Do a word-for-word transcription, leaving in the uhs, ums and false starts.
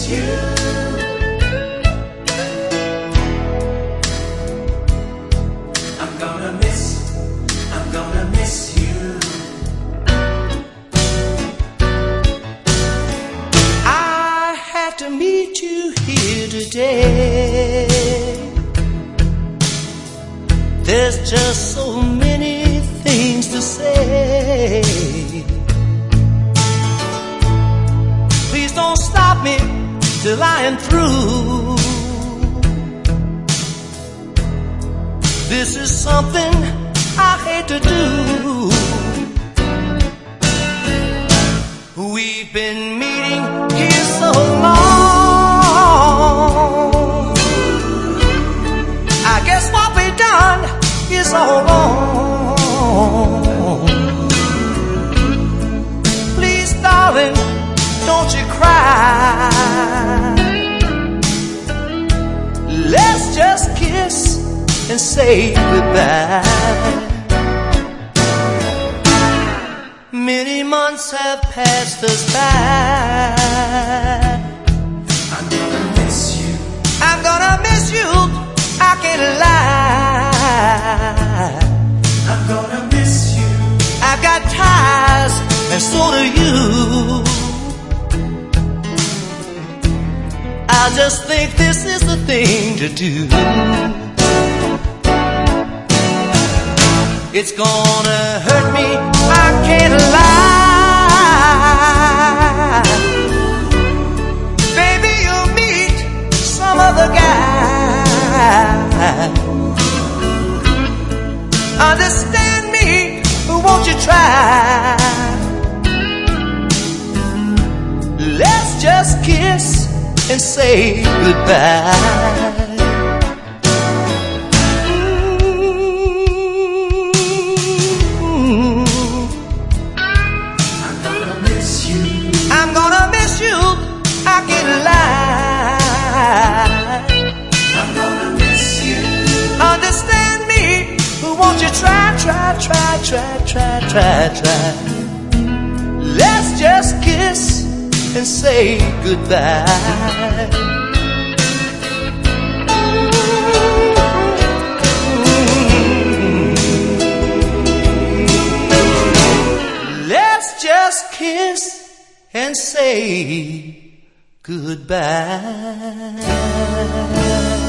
you. I'm gonna miss, I'm gonna miss you. I had to meet you here today. There's just so many things to say. Please don't stop me till I am through. This is something I hate to do. We've been meeting here so long. I guess what we've done is all wrong. Please, darling, don't you cry. Let's just kiss and say goodbye. Many months have passed us by. I'm gonna miss you. I'm gonna miss you. I can't lie. I'm gonna miss you. I've got ties, and so do you. I just think this is the thing to do. It's gonna hurt me, I can't lie. Baby, you'll meet some other guy. Understand me, won't you try? Let's just kiss and say goodbye. I'm gonna miss you. I'm gonna miss you. I can't lie. I'm gonna miss you. Understand me, won't you try, try, try, try, try, try, try. Let's just kiss and say goodbye. Let's just kiss and say goodbye.